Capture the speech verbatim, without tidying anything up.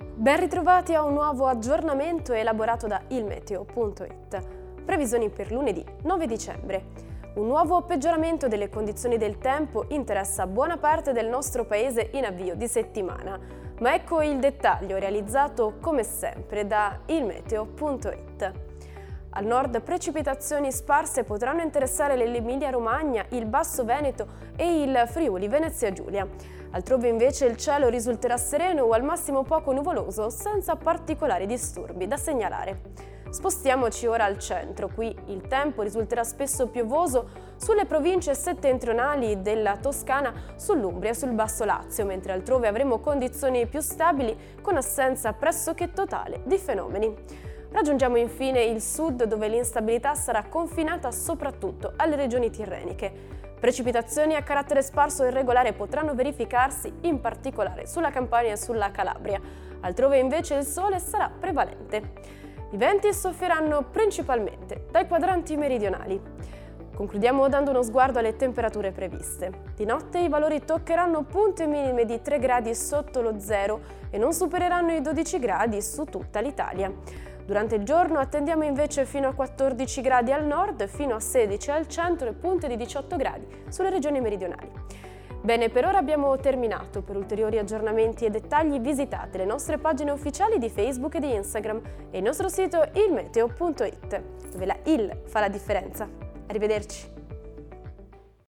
Ben ritrovati a un nuovo aggiornamento elaborato da ilmeteo punto it. Previsioni per lunedì nove dicembre. Un nuovo peggioramento delle condizioni del tempo interessa buona parte del nostro paese in avvio di settimana, ma ecco il dettaglio realizzato come sempre da ilmeteo punto it. Al nord precipitazioni sparse potranno interessare l'Emilia-Romagna, il Basso Veneto e il Friuli Venezia Giulia. Altrove invece il cielo risulterà sereno o al massimo poco nuvoloso, senza particolari disturbi da segnalare. Spostiamoci ora al centro. Qui il tempo risulterà spesso piovoso sulle province settentrionali della Toscana, sull'Umbria e sul Basso Lazio, mentre altrove avremo condizioni più stabili con assenza pressoché totale di fenomeni. Raggiungiamo infine il sud, dove l'instabilità sarà confinata soprattutto alle regioni tirreniche. Precipitazioni a carattere sparso e irregolare potranno verificarsi in particolare sulla Campania e sulla Calabria. Altrove invece il sole sarà prevalente. I venti soffieranno principalmente dai quadranti meridionali. Concludiamo dando uno sguardo alle temperature previste. Di notte i valori toccheranno punte minime di tre gradi sotto lo zero e non supereranno i dodici gradi su tutta l'Italia. Durante il giorno attendiamo invece fino a quattordici gradi al nord, fino a sedici al centro e punte di diciotto gradi sulle regioni meridionali. Bene, per ora abbiamo terminato. Per ulteriori aggiornamenti e dettagli visitate le nostre pagine ufficiali di Facebook e di Instagram e il nostro sito ilmeteo punto it, dove la il fa la differenza. Arrivederci!